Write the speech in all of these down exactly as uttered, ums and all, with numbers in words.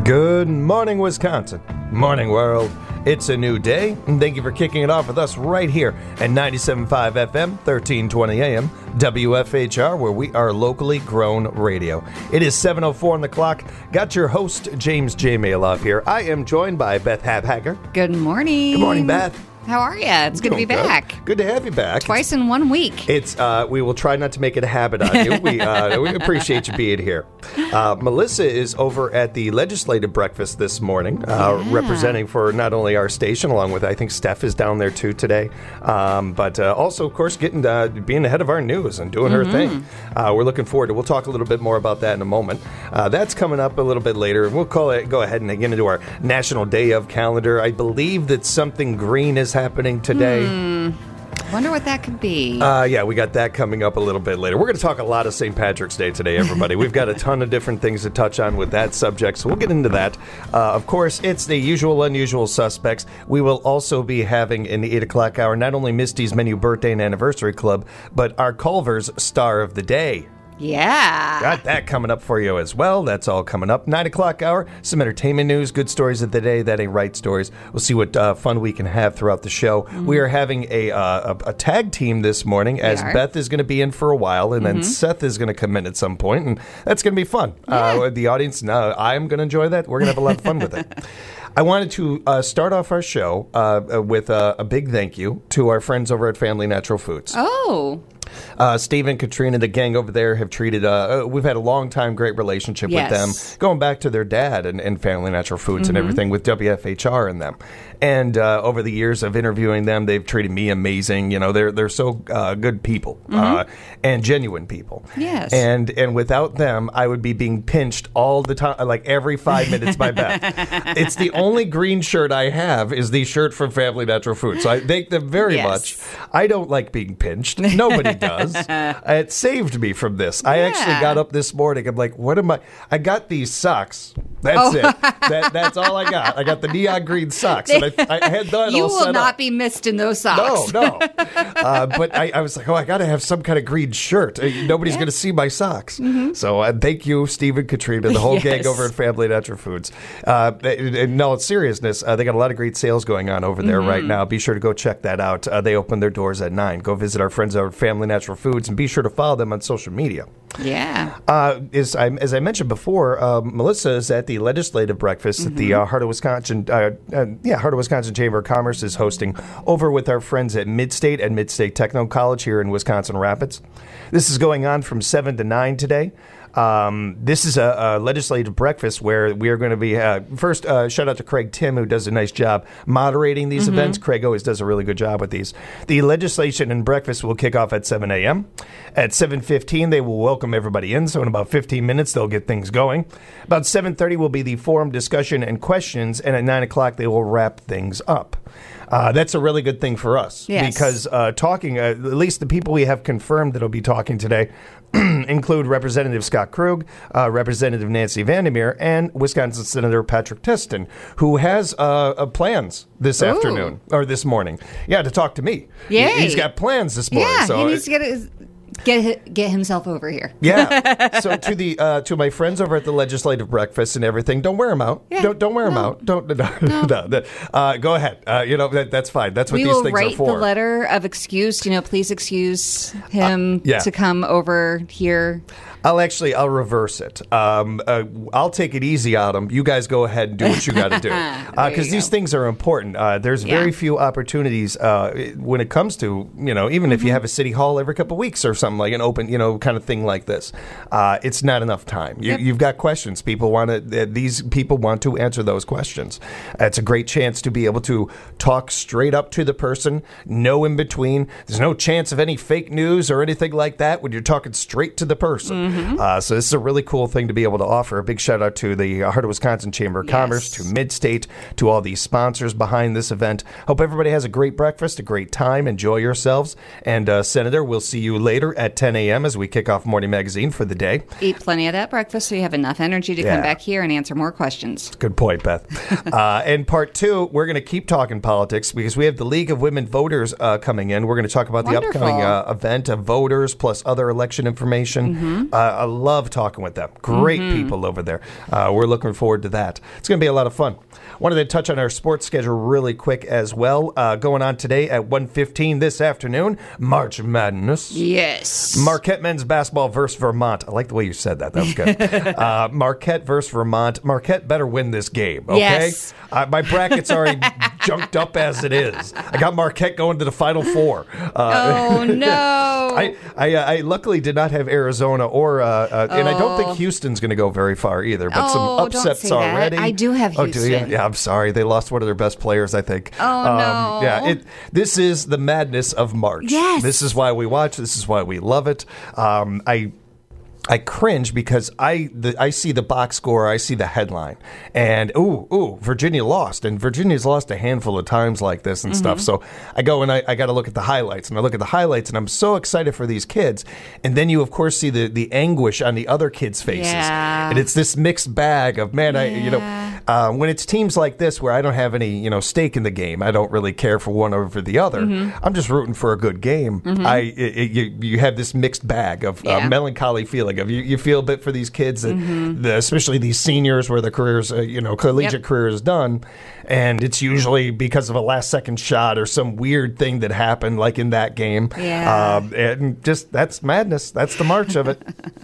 Good morning, Wisconsin. Morning, world. It's a new day, and thank you for kicking it off with us right here at ninety-seven point five F M, thirteen twenty A M, W F H R, where we are locally grown radio. It is seven oh four on the clock. Got your host, James J. Maloff here. I am joined by Beth Habhacker. Good morning. Good morning, Beth. How are you? It's good to be back. Good. good to have you back. Twice in one week. It's uh, we will try not to make it a habit on you. We uh, we appreciate you being here. Uh, Melissa is over at the legislative breakfast this morning, uh, yeah. representing for not only our station, along with I think Steph is down there too today, um, but uh, also of course getting uh, being ahead of our news and doing mm-hmm. her thing. Uh, we're looking forward to. We'll talk a little bit more about that in a moment. Uh, that's coming up a little bit later. We'll call it. Go ahead and get into our National Day of calendar. I believe that something green is happening today. Hmm. Wonder what that could be. Uh, yeah, we got that coming up a little bit later. We're going to talk a lot of Saint Patrick's Day today, everybody. We've got a ton of different things to touch on with that subject, so we'll get into that. Uh, of course, it's the usual, unusual suspects. We will also be having in the eight o'clock hour not only Misty's Menu Birthday and Anniversary Club, but our Culver's Star of the Day. Yeah. Got that coming up for you as well. That's all coming up. nine o'clock hour, some entertainment news, good stories of the day. That ain't right stories. We'll see what uh, fun we can have throughout the show. Mm-hmm. We are having a, uh, a a tag team this morning as Beth is going to be in for a while, and mm-hmm. then Seth is going to come in at some point, and that's going to be fun. Yeah. Uh, the audience, uh, I'm going to enjoy that. We're going to have a lot of fun with it. I wanted to uh, start off our show uh, with uh, a big thank you to our friends over at Family Natural Foods. Oh. Uh, Steve and Katrina, the gang over there, have treated, uh, uh, we've had a long time great relationship yes. with them, going back to their dad and, and Family Natural Foods mm-hmm. and everything with W F H R and them. And uh, over the years of interviewing them, they've treated me amazing. You know, they're they're so uh, good people mm-hmm. uh, and genuine people. Yes. And and without them, I would be being pinched all the time, like every five minutes by Beth. It's the only green shirt I have is the shirt from Family Natural Foods. So I thank them very yes. much. I don't like being pinched. Nobody does. It saved me from this. I yeah. actually got up this morning. I'm like, what am I? I got these socks. That's oh. it. That, that's all I got. I got the neon green socks. And I, I had that you all set will not up. be missed in those socks. No, no. Uh, but I, I was like, oh, I got to have some kind of green shirt. Uh, Nobody's yeah. going to see my socks. Mm-hmm. So uh, thank you, Steve and Katrina, the whole yes. gang over at Family Natural Foods. Uh, in all seriousness, uh, they got a lot of great sales going on over there mm-hmm. right now. Be sure to go check that out. Uh, they open their doors at nine. Go visit our friends over at Family Natural Foods and be sure to follow them on social media. Yeah. Uh, as, I, as I mentioned before, uh, Melissa is at the legislative breakfast mm-hmm. at the uh, Heart of Wisconsin. Uh, uh, yeah, Heart of Wisconsin Chamber of Commerce is hosting over with our friends at Midstate and Midstate Techno College here in Wisconsin Rapids. This is going on from seven to nine today. Um, this is a, a legislative breakfast where we are going to be, uh, first, uh, shout out to Craig Tim, who does a nice job moderating these mm-hmm. events. Craig always does a really good job with these. The legislation and breakfast will kick off at seven a.m. At seven fifteen, they will welcome everybody in, so in about fifteen minutes, they'll get things going. About seven thirty will be the forum discussion and questions, and at nine o'clock, they will wrap things up. Uh, that's a really good thing for us yes. because uh, talking, uh, at least the people we have confirmed that will be talking today include Representative Scott Krug, uh, Representative Nancy Vandermeer, and Wisconsin Senator Patrick Teston, who has uh, uh, plans this Ooh. afternoon or this morning. Yeah, to talk to me. Yay. He, he's got plans this morning. Yeah, so he needs to get his... Get get himself over here. Yeah. So to the uh, to my friends over at the legislative breakfast and everything, don't wear them out. Yeah. Don't don't wear them no. out. Don't no no. no, no. Uh, go ahead. Uh, you know that that's fine. That's what we these will things write are for. The letter of excuse. You know, please excuse him uh, yeah. to come over here. I'll actually, I'll reverse it. Um, uh, I'll take it easy on them. You guys go ahead and do what you got to do. Because uh, these things are important. Uh, there's yeah. very few opportunities uh, when it comes to, you know, even mm-hmm. if you have a city hall every couple of weeks or something like an open, you know, kind of thing like this. Uh, it's not enough time. You, yep. You've got questions. People want to, uh, these people want to answer those questions. Uh, it's a great chance to be able to talk straight up to the person, no in between. There's no chance of any fake news or anything like that when you're talking straight to the person. Mm-hmm. Uh, so this is a really cool thing to be able to offer. A big shout out to the Heart of Wisconsin Chamber of yes. Commerce, to Midstate, to all these sponsors behind this event. Hope everybody has a great breakfast, a great time. Enjoy yourselves. And uh, Senator, we'll see you later at ten a.m. as we kick off Morning Magazine for the day. Eat plenty of that breakfast so you have enough energy to yeah. come back here and answer more questions. Good point, Beth. uh, and part two, we're going to keep talking politics because we have the League of Women Voters uh, coming in. We're going to talk about Wonderful. the upcoming uh, event of voters plus other election information. Mm-hmm. Uh, I love talking with them. Great mm-hmm. people over there. Uh, we're looking forward to that. It's going to be a lot of fun. Wanted to touch on our sports schedule really quick as well. Uh, going on today at one fifteen this afternoon, March Madness. Yes. Marquette men's basketball versus Vermont. I like the way you said that. That was good. uh, Marquette versus Vermont. Marquette better win this game, okay? Yes. Uh, my bracket's already junked up as it is. I got Marquette going to the Final Four. Uh, oh, no. I, I, uh, I luckily did not have Arizona or, uh, uh, and oh. I don't think Houston's going to go very far either, but oh, some upsets don't say already. That. I do have Houston. Oh, do you? Yeah, I'm sorry. They lost one of their best players, I think. Oh, um, no. Yeah, it, this is the madness of March. Yes. This is why we watch. This is why we love it. Um, I... I cringe because I the, I see the box score, I see the headline, and ooh, ooh, Virginia lost, and Virginia's lost a handful of times like this and mm-hmm. stuff. So I go and I, I got to look at the highlights, and I look at the highlights, and I'm so excited for these kids. And then you, of course, see the, the anguish on the other kids' faces, yeah. and it's this mixed bag of man, yeah. I you know. Uh, when it's teams like this where I don't have any, you know, stake in the game, I don't really care for one over the other. Mm-hmm. I'm just rooting for a good game. Mm-hmm. I it, it, you, you have this mixed bag of yeah. uh, melancholy feeling of you, you feel a bit for these kids, that mm-hmm. the, especially these seniors where their careers, uh, you know, collegiate yep. career is done, and it's usually because of a last second shot or some weird thing that happened, like in that game. Yeah. Um, and just that's madness. That's the March of it.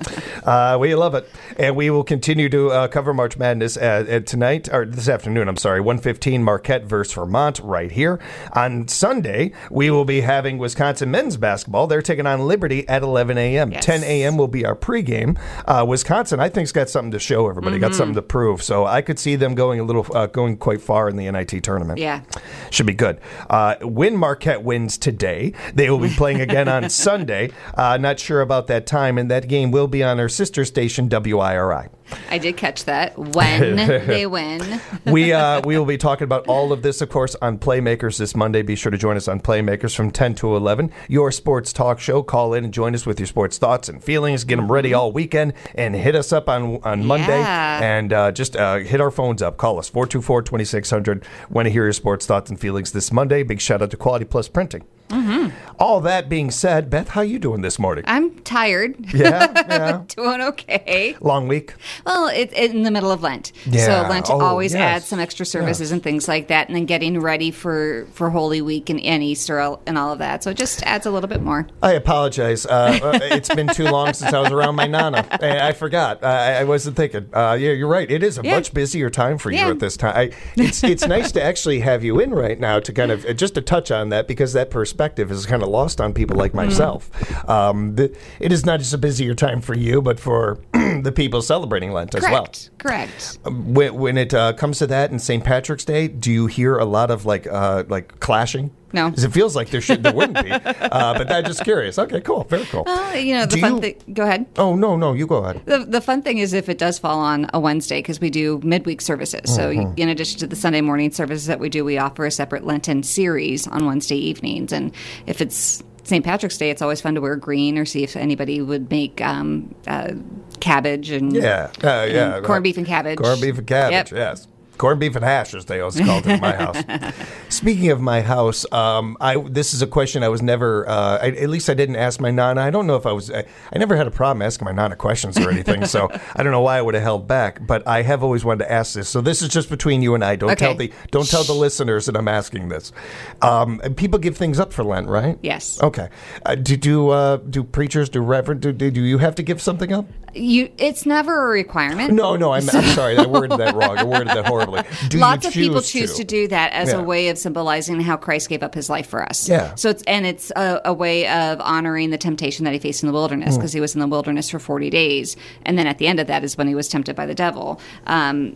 uh, we love it, and we will continue to uh, cover March Madness at, at tonight. Or this afternoon, I'm sorry, one fifteen Marquette versus Vermont right here. On Sunday, we will be having Wisconsin men's basketball. They're taking on Liberty at eleven a.m. Yes. ten a.m. will be our pregame. Uh, Wisconsin, I think, has got something to show everybody, mm-hmm. got something to prove. So I could see them going a little, uh, going quite far in the N I T tournament. Yeah. Should be good. Uh, when Marquette wins today, they will be playing again on Sunday. Uh, not sure about that time, and that game will be on our sister station, W I R I. I did catch that. When they win. we uh, we will be talking about all of this, of course, on Playmakers this Monday. Be sure to join us on Playmakers from ten to eleven. Your sports talk show. Call in and join us with your sports thoughts and feelings. Get them ready all weekend and hit us up on, on Monday. Yeah. And uh, just uh, hit our phones up. Call us, four two four, two six zero zero. Want to hear your sports thoughts and feelings this Monday. Big shout out to Quality Plus Printing. Mm-hmm. All that being said, Beth, how you doing this morning? I'm tired. Yeah, yeah. Doing okay. Long week? Well, it's in the middle of Lent. Yeah. So Lent oh, always yes. adds some extra services yes. and things like that, and then getting ready for, for Holy Week and, and Easter and all of that. So it just adds a little bit more. I apologize. Uh, it's been too long since I was around my Nana. I, I forgot. I, I wasn't thinking. Uh, yeah, you're right. It is a yeah. much busier time for you yeah. at this time. I, it's it's nice to actually have you in right now to kind of, just to touch on that, because that perspective is kind of lost on people like myself. Mm-hmm. Um, the, it is not just a busier time for you, but for the people celebrating Lent Correct. as well. Correct. Um, when, when it uh, comes to that and Saint Patrick's Day, do you hear a lot of like uh, like clashing? No. Because it feels like there should there wouldn't be. Uh, but I'm just curious. Okay, cool. Very cool. Uh, you know, the do fun you, thing. Go ahead. Oh, no, no, you go ahead. The, the fun thing is if it does fall on a Wednesday, because we do midweek services. Mm-hmm. So in addition to the Sunday morning services that we do, we offer a separate Lenten series on Wednesday evenings. And if it's Saint Patrick's Day, it's always fun to wear green or see if anybody would make um, uh, cabbage and, yeah. Uh, yeah. and corned beef and cabbage. Corned beef and cabbage, yep. yes. Corned beef and hash, as they also called it in my house. Speaking of my house, um, I this is a question I was never, uh, I, at least I didn't ask my Nana. I don't know if I was, I, I never had a problem asking my Nana questions or anything, so I don't know why I would have held back, but I have always wanted to ask this. So this is just between you and I. Don't okay. tell the don't tell the listeners that I'm asking this. Um, people give things up for Lent, right? Yes. Okay. Uh, do do uh, do preachers, do reverend, do, do do you have to give something up? You, it's never a requirement. No, no, I'm, I'm sorry. I worded that wrong. I worded that horribly. Do Lots you of people choose choose to, to do that as yeah. a way of symbolizing how Christ gave up his life for us. Yeah. So it's and it's a, a way of honoring the temptation that he faced in the wilderness, because mm. he was in the wilderness for forty days, and then at the end of that is when he was tempted by the devil. Um,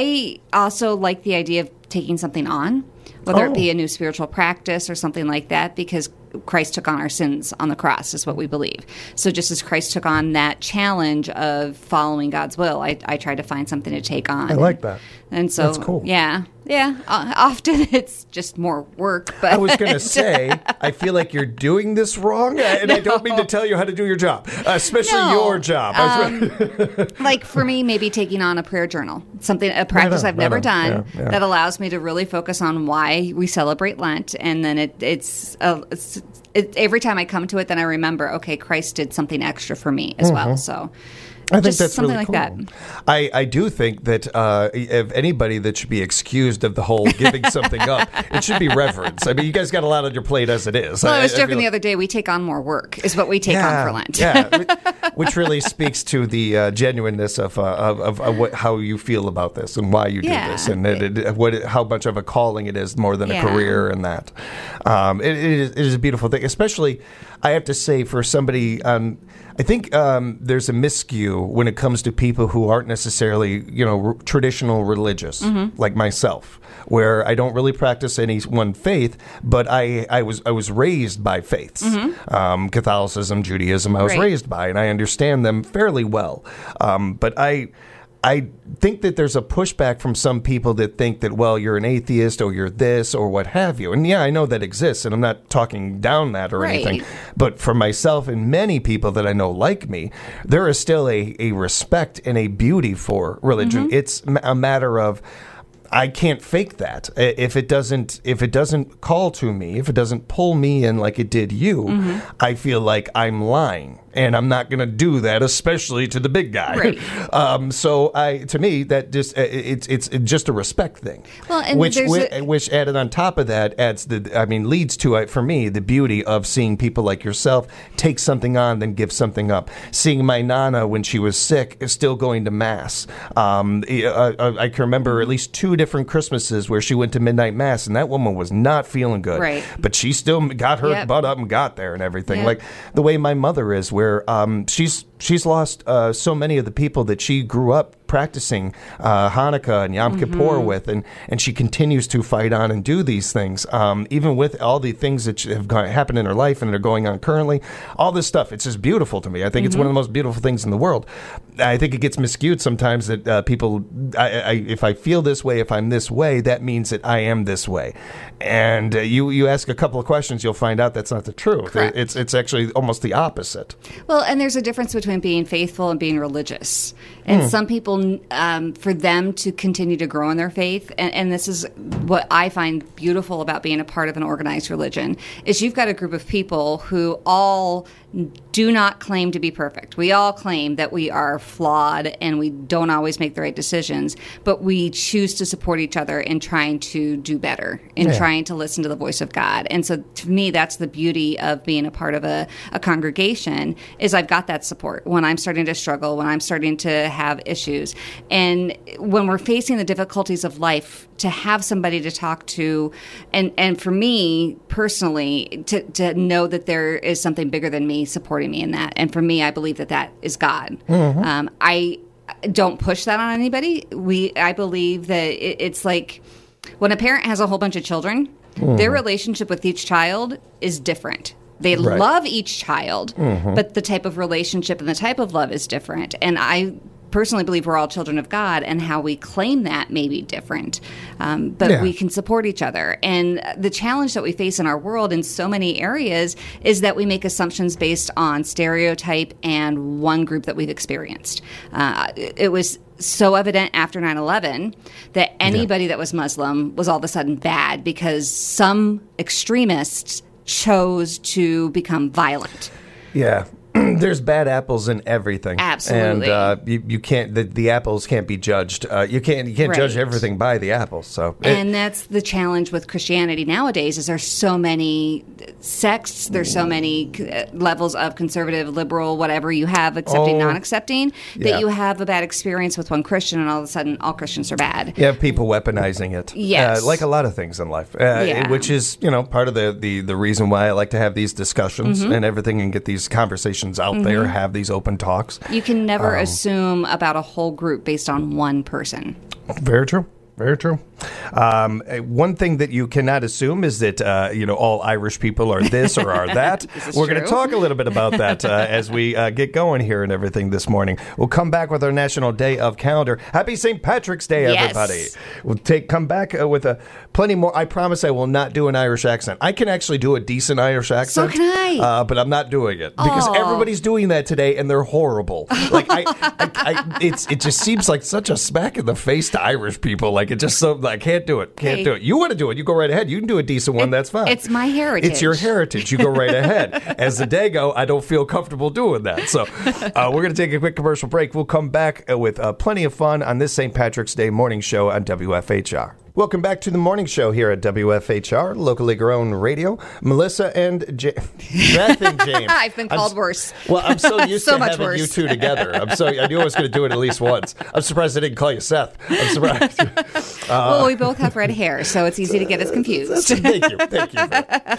I also like the idea of taking something on, whether oh. it be a new spiritual practice or something like that, because Christ took on our sins on the cross, is what we believe. So just as Christ took on that challenge of following God's will, I, I try to find something to take on. I like that. And so, that's cool. Yeah, Yeah, uh, often it's just more work. But I was going to say, I feel like you're doing this wrong, and no. I don't mean to tell you how to do your job, uh, especially no. your job. Um, like for me, maybe taking on a prayer journal, something a practice right on, I've right never on. done yeah, yeah. that allows me to really focus on why we celebrate Lent, and then it, it's, uh, it's it, every time I come to it, then I remember, okay, Christ did something extra for me as mm-hmm. well. So. I think Just that's something really like cool. that. I, I do think that uh, if anybody that should be excused of the whole giving something up, it should be reverence. I mean, you guys got a lot on your plate as it is. Well, I, I was I joking the like, other day, we take on more work is what we take yeah, on for Lent. yeah, which really speaks to the uh, genuineness of, uh, of, of, of what, how you feel about this and why you do yeah. this and it, it, what it, how much of a calling it is more than yeah. a career and that. Um, it, it, is, it is a beautiful thing, especially, I have to say, for somebody um, I think um, there's a miscue when it comes to people who aren't necessarily, you know, r- traditional religious, mm-hmm. like myself, where I don't really practice any one faith, but I, I was I was raised by faiths, mm-hmm. um, Catholicism, Judaism. I was right. raised by, and I understand them fairly well. Um, but I. I think that there's a pushback from some people that think that, well, you're an atheist or you're this or what have you. And yeah, I know that exists, and I'm not talking down that or right. anything. But for myself and many people that I know like me, there is still a, a respect and a beauty for religion. Mm-hmm. It's a matter of, I can't fake that. If it doesn't, if it doesn't call to me, if it doesn't pull me in like it did you, mm-hmm. I feel like I'm lying. And I'm not going to do that, especially to the big guy. Right. Um, so, I, to me, that just it's it's just a respect thing. Well, and which there's which, a- which added on top of that adds the I mean leads to uh, for me the beauty of seeing people like yourself take something on, then give something up. Seeing my nana when she was sick is still going to mass. Um, I, I can remember at least two different Christmases where she went to midnight mass, and that woman was not feeling good. Right. But she still got her yep. butt up and got there and everything. Yep. Like the way my mother is, where um, she's she's lost uh, so many of the people that she grew up practicing uh, Hanukkah and Yom Kippur mm-hmm. with, and, and she continues to fight on and do these things, um, even with all the things that have gone, happened in her life and that are going on currently. All this stuff, it's just beautiful to me. I think mm-hmm. it's one of the most beautiful things in the world. I think it gets miscued sometimes that uh, people, I, I, if I feel this way, if I'm this way, that means that I am this way. And uh, you you ask a couple of questions, you'll find out that's not the truth. Correct. It's it's actually almost the opposite. Well, and there's a difference between being faithful and being religious. And mm. some people, um, for them to continue to grow in their faith, and, and this is what I find beautiful about being a part of an organized religion, is you've got a group of people who all do not claim to be perfect. We all claim that we are flawed and we don't always make the right decisions, but we choose to support each other in trying to do better, in yeah. trying to listen to the voice of God. And so to me, that's the beauty of being a part of a, a congregation, is I've got that support when I'm starting to struggle, when I'm starting to have issues. And when we're facing the difficulties of life, to have somebody to talk to, and, and for me personally, to, to know that there is something bigger than me supporting me in that. And for me, I believe that that is God. Mm-hmm. Um, I don't push that on anybody. We, I believe that it, it's like when a parent has a whole bunch of children, mm-hmm. their relationship with each child is different. They right. love each child, mm-hmm. but the type of relationship and the type of love is different. And I personally believe we're all children of God, and how we claim that may be different. Um, but yeah. we can support each other. And the challenge that we face in our world in so many areas is that we make assumptions based on stereotype and one group that we've experienced. Uh, it was so evident after nine eleven that anybody yeah. that was Muslim was all of a sudden bad because some extremists chose to become violent. Yeah. There's bad apples in everything. Absolutely. And uh, you, you can't, the, the apples can't be judged. Uh, you can't you can't right. judge everything by the apples. So, it, And that's the challenge with Christianity nowadays, is there's so many sects, there's so many levels of conservative, liberal, whatever you have, accepting, oh, non-accepting, that yeah. you have a bad experience with one Christian and all of a sudden all Christians are bad. You have people weaponizing it. Yes. Uh, like a lot of things in life. Uh, yeah. Which is, you know, part of the, the, the reason why I like to have these discussions mm-hmm. and everything and get these conversations out mm-hmm. there, have these open talks. You can never um, assume about a whole group based on one person. Very true. very true. Um, one thing that you cannot assume is that, uh, you know, all Irish people are this or are that. We're going to talk a little bit about that uh, as we uh, get going here and everything this morning. We'll come back with our National Day of Calendar. Happy Saint Patrick's Day, everybody. Yes. We'll take come back uh, with a plenty more. I promise I will not do an Irish accent. I can actually do a decent Irish accent. So can I. Uh, but I'm not doing it because Aww. everybody's doing that today and they're horrible. Like I, I, I, it's it just seems like such a smack in the face to Irish people. Like it just so I can't do it. Can't Hey. do it. You want to do it? You go right ahead. You can do a decent one. It- That's fine. it's my heritage. It's your heritage. You go right ahead. As the Dago, I don't feel comfortable doing that. So uh, we're going to take a quick commercial break. We'll come back uh, with uh, plenty of fun on this Saint Patrick's Day morning show on W F H R. Welcome back to the morning show here at W F H R, locally grown radio. Melissa and J- Beth and James. I've been called I'm, worse. Well, I'm so used So to much having worse. you two together. I'm so I knew I was going to do it at least once. I'm surprised I didn't call you Seth. I'm surprised. well, we both have red hair, so it's easy to get us confused. Thank you. Thank you.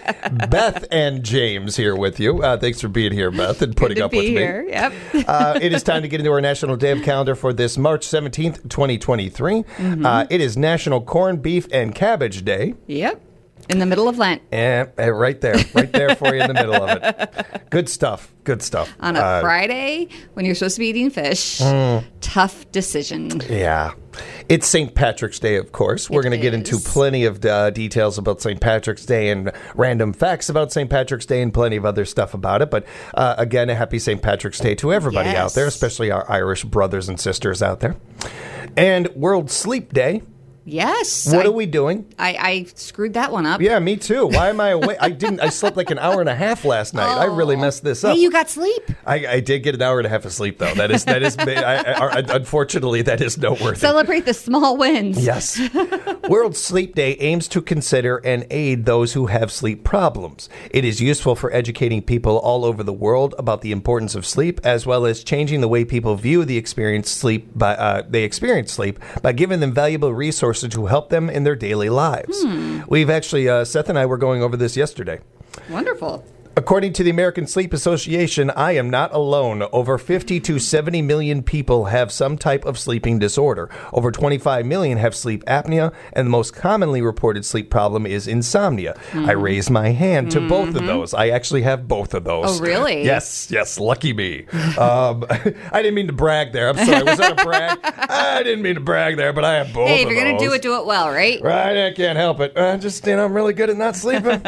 Beth and James here with you. Uh, thanks for being here, Beth, and putting Good to up be with here. me. Yep. uh, it is time to get into our National Day of Calendar for this March seventeenth, twenty twenty-three. Mm-hmm. Uh, it is National Corned Beef and Cabbage Day. Yep. In the middle of Lent. And, and right there. Right there for you in the middle of it. Good stuff. Good stuff. On a Uh, Friday, when you're supposed to be eating fish, Mm. tough decision. Yeah. It's Saint Patrick's Day, of course. We're It going to get into is. plenty of uh, details about Saint Patrick's Day and random facts about Saint Patrick's Day and plenty of other stuff about it. But uh, again, a happy Saint Patrick's Day to everybody Yes. out there, especially our Irish brothers and sisters out there. And World Sleep Day. Yes. What I, are we doing? I, I screwed that one up. Yeah, me too. Why am I awake? I didn't. I slept like an hour and a half last night. I really messed this up. Hey, you got sleep. I, I did get an hour and a half of sleep, though. That is that is. I, I, I, unfortunately, that is noteworthy. Celebrate the small wins. Yes. World Sleep Day aims to consider and aid those who have sleep problems. It is useful for educating people all over the world about the importance of sleep, as well as changing the way people view the experience sleep by uh, they experience sleep by giving them valuable resources to help them in their daily lives. Hmm. We've actually, uh, Seth and I were going over this yesterday. Wonderful. According to the American Sleep Association, I am not alone. Over fifty to seventy million people have some type of sleeping disorder. Over twenty-five million have sleep apnea, and the most commonly reported sleep problem is insomnia. Mm. I raise my hand to mm-hmm. both of those. I actually have both of those. Oh, really? Yes, yes, lucky me. um, I didn't mean to brag there. I'm sorry. Was that a brag? I didn't mean to brag there, but I have both Hey, if of you're going those. to do it, do it well, right? Right, I can't help it. I just, you know, I'm really good at not sleeping.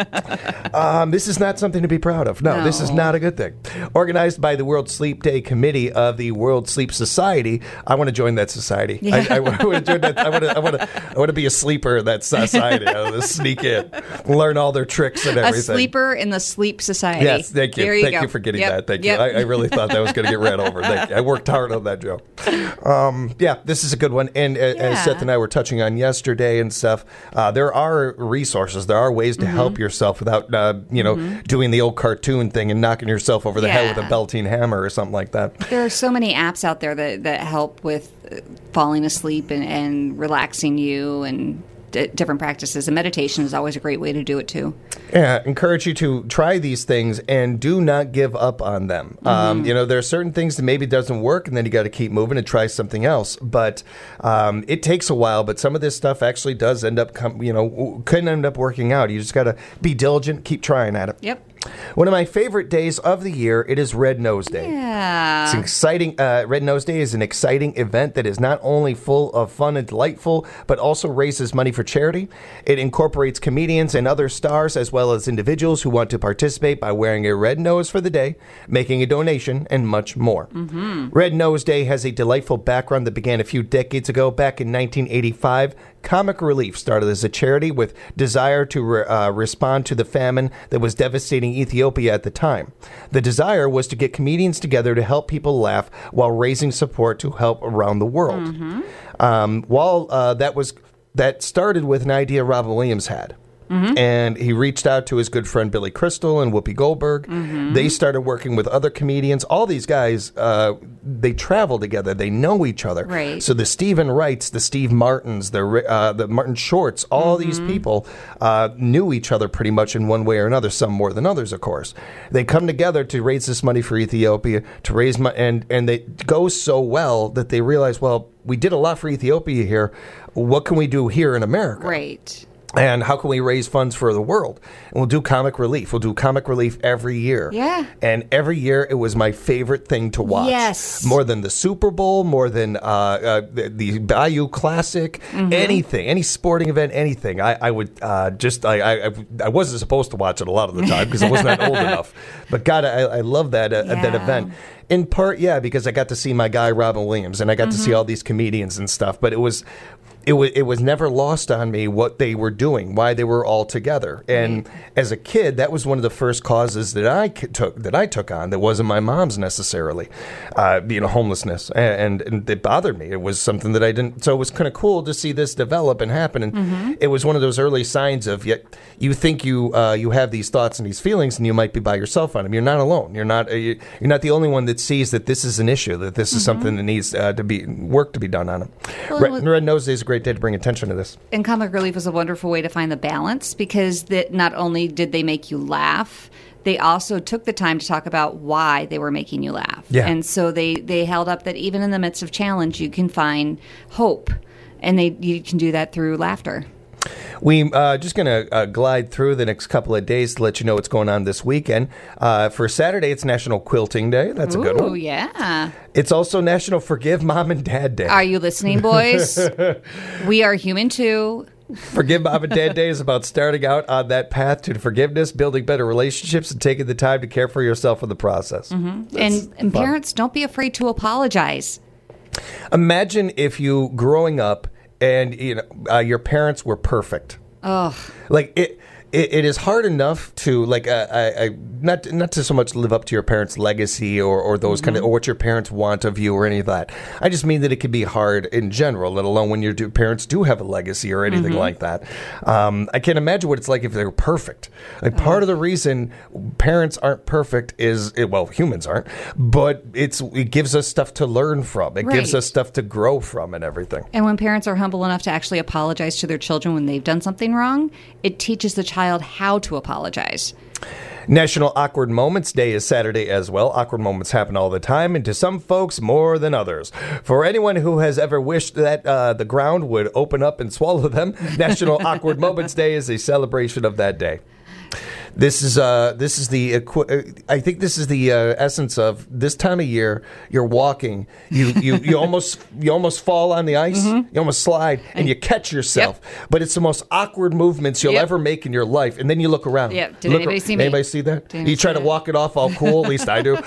um, this is not something to be proud of. No, No. this is not a good thing. Organized by the World Sleep Day Committee of the World Sleep Society. I want to join that society. Yeah. I, I, want to join that. I want to. I want to. I want to be a sleeper in that society. I want to sneak in, learn all their tricks and everything. A sleeper in the sleep society. Yes, thank you. There you thank go. you for getting Yep. that. Thank Yep. you. I, I really thought that was going to get ran over. Thank you. I worked hard on that joke. Um, yeah, this is a good one. And uh, Yeah. as Seth and I were touching on yesterday and stuff, uh, there are resources. There are ways to Mm-hmm. help yourself without, uh, you know, mm-hmm. doing the old cartoon thing and knocking yourself over the head with Yeah. a belting hammer or something like that. There are so many apps out there that, that help with uh, falling asleep and, and relaxing you and d- different practices. And meditation is always a great way to do it, too. Yeah, encourage you to try these things and do not give up on them. Mm-hmm. Um, you know, there are certain things that maybe doesn't work, and then you got to keep moving and try something else. But um, it takes a while. But some of this stuff actually does end up, com- you know, couldn't end up working out. You just got to be diligent, keep trying at it. Yep. One of my favorite days of the year, it is Red Nose Day. Yeah. It's an exciting. Uh, Red Nose Day is an exciting event that is not only full of fun and delightful, but also raises money for charity. It incorporates comedians and other stars, as well as individuals who want to participate by wearing a red nose for the day, making a donation, and much more. Mm-hmm. Red Nose Day has a delightful background that began a few decades ago. Back in nineteen eighty-five, Comic Relief started as a charity with desire to re- uh, respond to the famine that was devastating Ethiopia at the time. The desire was to get comedians together to help people laugh while raising support to help around the world. Mm-hmm. Um, while uh, that was that started with an idea Robin Williams had. mm-hmm. and he reached out to his good friend Billy Crystal and Whoopi Goldberg. Mm-hmm. They started working with other comedians. All these guys, uh, they travel together. They know each other. Right. So the Stephen Wrights, the Steve Martins, the uh, the Martin Shorts, all mm-hmm. these people uh, knew each other pretty much in one way or another. Some more than others, of course. They come together to raise this money for Ethiopia, to raise money, and and they go so well that they realize, well, we did a lot for Ethiopia here. What can we do here in America? Right. And how can we raise funds for the world? And we'll do comic relief. We'll do comic relief every year. Yeah. And every year it was my favorite thing to watch. Yes. More than the Super Bowl, more than uh, uh, the, the Bayou Classic, mm-hmm. anything, any sporting event, anything. I, I would uh, just, I, I I wasn't supposed to watch it a lot of the time because I wasn't old enough. But God, I, I love that, uh, yeah. that event. In part, yeah, because I got to see my guy Robin Williams and I got mm-hmm. to see all these comedians and stuff. But it was... It was it was never lost on me what they were doing, why they were all together. And right. as a kid, that was one of the first causes that I took that I took on. That wasn't my mom's necessarily, uh, you know, homelessness, and, and it bothered me. It was something that I didn't. So it was kind of cool to see this develop and happen. And mm-hmm. it was one of those early signs of yet you think you uh, you have these thoughts and these feelings, and you might be by yourself on them. You're not alone. You're not uh, you're not the only one that sees that this is an issue. That this is mm-hmm. something that needs uh, to be work to be done on it. Well, Red, Red Nose Day is a great day to bring attention to this. And comic relief was a wonderful way to find the balance because that not only did they make you laugh, they also took the time to talk about why they were making you laugh. Yeah. And so they, they held up that even in the midst of challenge, you can find hope. And they you can do that through laughter. We uh, just going to uh, glide through the next couple of days to let you know what's going on this weekend. Uh, for Saturday, it's National Quilting Day. That's Ooh, a good one. Oh, yeah. It's also National Forgive Mom and Dad Day. Are you listening, boys? We are human, too. Forgive Mom and Dad Day is about starting out on that path to forgiveness, building better relationships, and taking the time to care for yourself in the process. Mm-hmm. And, and parents, don't be afraid to apologize. Imagine if you, growing up, and you know uh, your parents were perfect. Ugh. Like it, it, it is hard enough to like uh, I, I not not to so much live up to your parents' legacy or, or those mm-hmm. kind of or what your parents want of you or any of that. I just mean that it can be hard in general, let alone when your do, parents do have a legacy or anything mm-hmm. like that. Um, I can't imagine what it's like if they're perfect. Like part oh. of the reason parents aren't perfect is it, well, humans aren't, but it's it gives us stuff to learn from. It right. gives us stuff to grow from and everything. And when parents are humble enough to actually apologize to their children when they've done something wrong, it teaches the child how to apologize. National Awkward Moments Day is Saturday as well. Awkward moments happen all the time, and to some folks more than others. For anyone who has ever wished that uh, the ground would open up and swallow them, National Awkward Moments Day is a celebration of that day. This is uh, this is the equi- I think this is the uh, essence of this time of year. You're walking, you you, you almost you almost fall on the ice, mm-hmm. you almost slide, and, and you catch yourself. Yep. But it's the most awkward movements you'll yep. ever make in your life. And then you look around. Yeah. Did look anybody ar- see me? Anybody see that? Did you try to that? walk it off all cool. At least I do.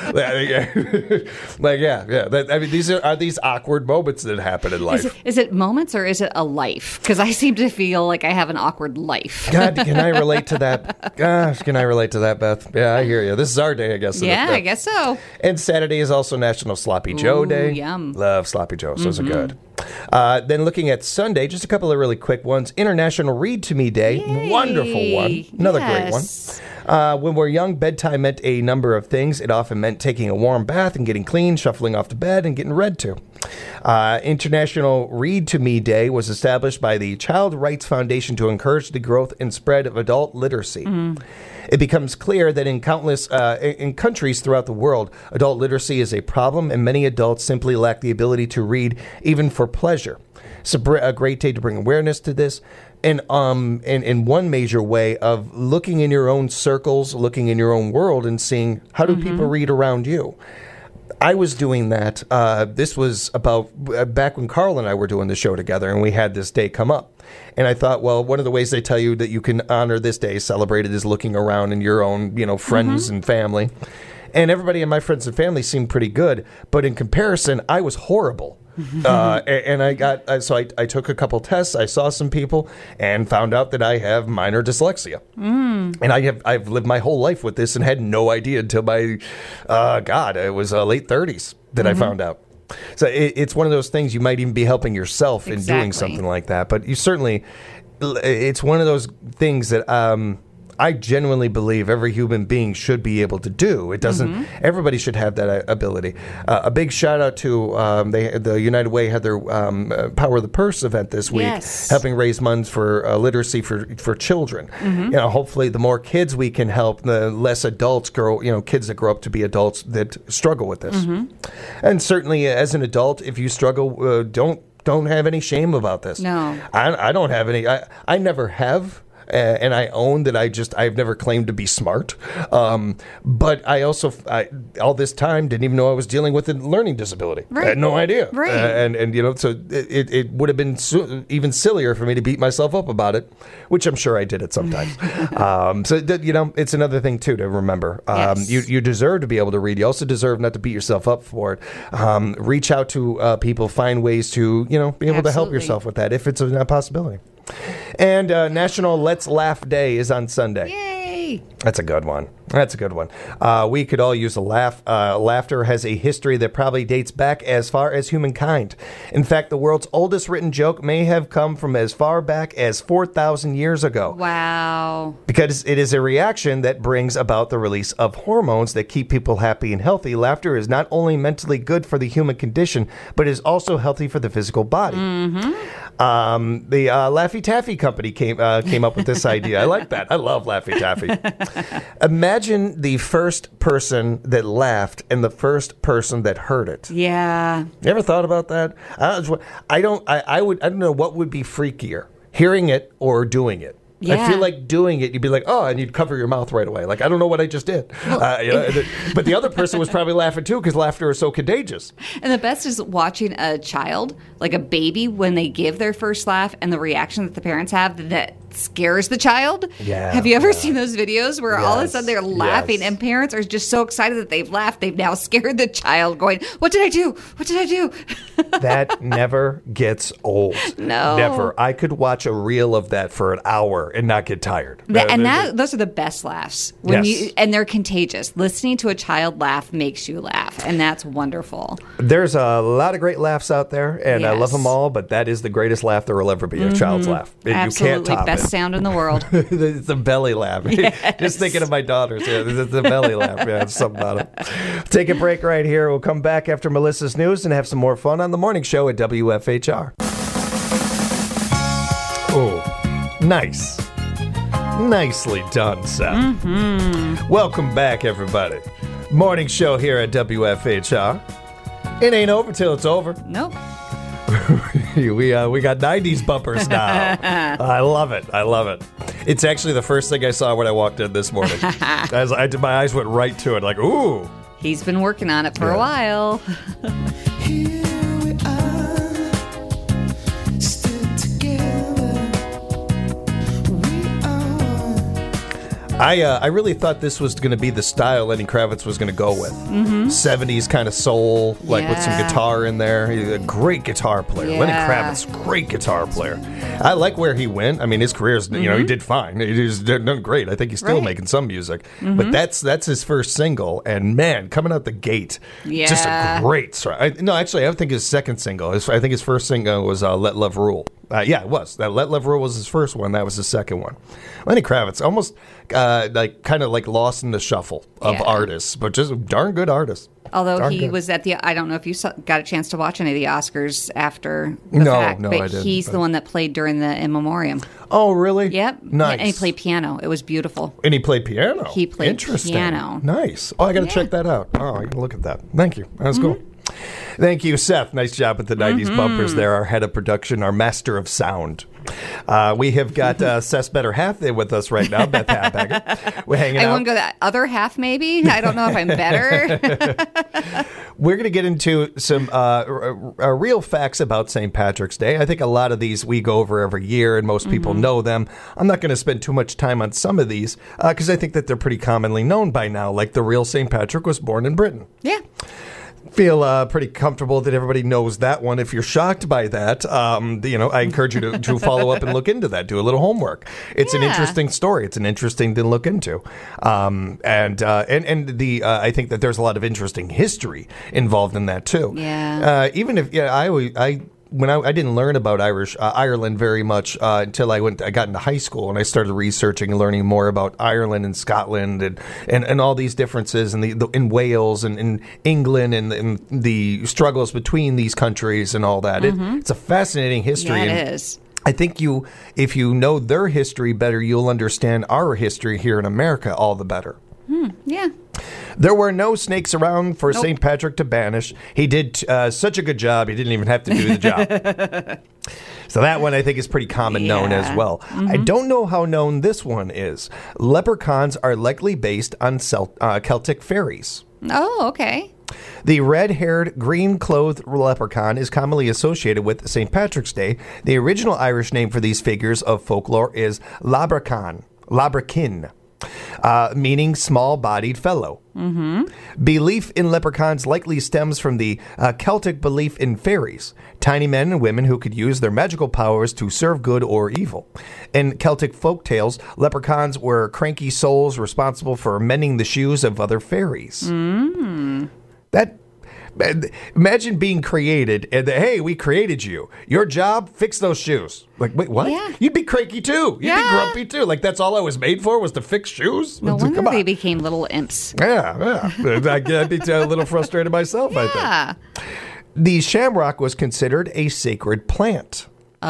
Like yeah, yeah. That, I mean, these are, are these awkward moments that happen in life. Is it, is it moments or is it a life? Because I seem to feel like I have an awkward life. God, can I relate to that? Gosh, can I relate to that, Beth? Yeah, I hear you. This is our day, I guess. Yeah, I guess so. And Saturday is also National Sloppy Joe Ooh, Day. Yum. Love Sloppy Joes. Those mm-hmm. are good. Uh, then looking at Sunday, just a couple of really quick ones. International Read to Me Day. Yay. Wonderful one. Another yes. great one. Uh, when we're young, bedtime meant a number of things. It often meant taking a warm bath and getting clean, shuffling off to bed, and getting read to. Uh, International Read to Me Day was established by the Child Rights Foundation to encourage the growth and spread of adult literacy. Mm. It becomes clear that in countless uh, in countries throughout the world, adult literacy is a problem, and many adults simply lack the ability to read, even for pleasure. It's a, br- a great day to bring awareness to this. And um, in, in one major way of looking in your own circles, looking in your own world, and seeing how do mm-hmm. people read around you. I was doing that. Uh, this was about uh, back when Carl and I were doing the show together, and we had this day come up. And I thought, well, one of the ways they tell you that you can honor this day, celebrate it, is looking around in your own, you know, friends mm-hmm. and family. And everybody in my friends and family seemed pretty good, but in comparison, I was horrible. uh, and I got uh, so I, I took a couple tests. I saw some people and found out that I have minor dyslexia. Mm. And I have I've lived my whole life with this and had no idea until my uh, God, it was uh, late thirties that mm-hmm. I found out. So it, it's one of those things you might even be helping yourself exactly. in doing something like that. But you certainly, it's one of those things that um, I genuinely believe every human being should be able to do. It doesn't. Mm-hmm. Everybody should have that ability. Uh, a big shout out to um, they, the United Way had their um, uh, Power of the Purse event this week, yes. helping raise funds for uh, literacy for for children. Mm-hmm. You know, hopefully, the more kids we can help, the less adults grow. You know, kids that grow up to be adults that struggle with this. Mm-hmm. And certainly, as an adult, if you struggle, uh, don't don't have any shame about this. No, I, I don't have any. I I never have. Uh, and I own that I just, I've never claimed to be smart. Um, but I also, I, all this time, didn't even know I was dealing with a learning disability. Right. I had no idea. Right. Uh, and, and, you know, so it, it would have been su- even sillier for me to beat myself up about it, which I'm sure I did it sometimes. um, so, th- you know, it's another thing, too, to remember. Um, yes. you, you deserve to be able to read. You also deserve not to beat yourself up for it. Um, reach out to uh, people, find ways to, you know, be able Absolutely. to help yourself with that if it's a, a possibility. And uh, National Let's Laugh Day is on Sunday. Yay! That's a good one. That's a good one. Uh, we could all use a laugh. Uh, laughter has a history that probably dates back as far as humankind. In fact, the world's oldest written joke may have come from as far back as four thousand years ago. Wow. Because it is a reaction that brings about the release of hormones that keep people happy and healthy. Laughter is not only mentally good for the human condition, but is also healthy for the physical body. Mm-hmm. Um, the uh, Laffy Taffy Company came uh, came up with this idea. I like that. I love Laffy Taffy. Imagine the first person that laughed and the first person that heard it. Yeah. You ever thought about that? I, was, I don't. I, I would. I don't know what would be freakier, hearing it or doing it. Yeah. I feel like doing it, you'd be like, oh, and you'd cover your mouth right away. Like, I don't know what I just did. Uh, you know, but the other person was probably laughing too because laughter is so contagious. And the best is watching a child, like a baby, when they give their first laugh and the reaction that the parents have that scares the child. Yeah. Have you ever yeah. seen those videos where yes, all of a sudden they're laughing yes. and parents are just so excited that they've laughed, they've now scared the child going, what did I do? What did I do? That never gets old. No. Never. I could watch a reel of that for an hour and not get tired. That, and that those are the best laughs. When Yes. you and they're contagious. Listening to a child laugh makes you laugh, and that's wonderful. There's a lot of great laughs out there, and I love Yes. them all, but that is the greatest laugh there will ever be, a Mm-hmm. child's laugh. You Absolutely. can't top Best it. sound in the world. It's a belly laugh. Yes. Just thinking of my daughters. Yeah, it's a belly laugh. Yeah, it's something about it. Take a break right here. We'll come back after Melissa's news and have some more fun on the morning show at W F H R. Oh, nice. Nicely done, Seth. Mm-hmm. Welcome back, everybody. Morning show here at W F H R. It ain't over till it's over. Nope. we uh, we got nineties bumpers now. I love it. I love it. It's actually the first thing I saw when I walked in this morning. As I did, my eyes went right to it, like, ooh. He's been working on it for Yeah. a while. Here we are, still together. We are. I uh, I really thought this was going to be the style Lenny Kravitz was going to go with. Mm-hmm. seventies kind of soul, like with some Yeah. guitar in there. He's a great guitar player. Lenny Yeah. Kravitz, great guitar player. I like where he went. I mean, his career's, you know, he did fine. He's done great. I think he's still Right. making some music. But that's that's his first single. And man, coming out the gate, just a Yeah. great song. I, no, actually, I think his second single, his, I think his first single was uh, Let Love Rule. Uh, yeah, it was. That Let Love Rule was his first one. That was his second one. Lenny Kravitz, almost uh, like kind of like lost in the shuffle of Yeah. artists, but just a darn good artist. Although Darn he good. was at the, I don't know if you saw, got a chance to watch any of the Oscars after the No, fact, no, but I didn't, he's but- the one that played during the in memoriam. Oh, really? Yep. Nice. And he played piano. It was beautiful. And he played piano. He played Interesting. piano. Nice. Oh, I got to Yeah. check that out. Oh, I can look at that. Thank you. That's cool. Thank you, Seth. Nice job with the nineties Mm-hmm. bumpers there. Our head of production, our master of sound. Uh, we have got uh, Seth's better half there with us right now, Beth Habaggett. We're hanging I out. want to go that other half, maybe. I don't know if I'm better. We're going to get into some uh, r- r- real facts about Saint Patrick's Day. I think a lot of these we go over every year, and most people know them. I'm not going to spend too much time on some of these because I think that they're pretty commonly known by now, like the real Saint Patrick was born in Britain. Yeah. Feel uh, pretty comfortable that everybody knows that one. If you're shocked by that, um, you know, I encourage you to, to follow up and look into that. Do a little homework. It's an Yeah. interesting story. It's an interesting thing to look into. Um, and, uh, and and the uh, I think that there's a lot of interesting history involved in that too. Yeah. Uh, even if yeah, I always, I when I, I didn't learn about Irish uh, Ireland very much uh, until I went I got into high school and I started researching and learning more about Ireland and Scotland and, and, and all these differences in the, the in Wales and in England and, and the struggles between these countries and all that. Mm-hmm. It, it's a fascinating history. Yeah, it and is. I think you, if you know their history better, you'll understand our history here in America all the better. Hmm, yeah. There were no snakes around for Nope. Saint Patrick to banish. He did uh, such a good job, he didn't even have to do the job. So that one I think is pretty common known Yeah. as well. Mm-hmm. I don't know how known this one is. Leprechauns are likely based on Celt- uh, Celtic fairies. Oh, okay. The red-haired, green-clothed leprechaun is commonly associated with Saint Patrick's Day. The original Irish name for these figures of folklore is Labrecan, Labrekin, uh, meaning small-bodied fellow. Mm-hmm. Belief in leprechauns likely stems from the uh, Celtic belief in fairies, tiny men and women who could use their magical powers to serve good or evil. In Celtic folk tales, leprechauns were cranky souls responsible for mending the shoes of other fairies. Mm. That imagine being created and the, hey, we created you. Your job, fix those shoes. Like, wait, what? Yeah. You'd be cranky too. You'd Yeah. be grumpy too. Like that's all I was made for was to fix shoes. No Come wonder on. they became little imps. Yeah, yeah. I'd I'd be a little frustrated myself, I think. Yeah. The shamrock was considered a sacred plant.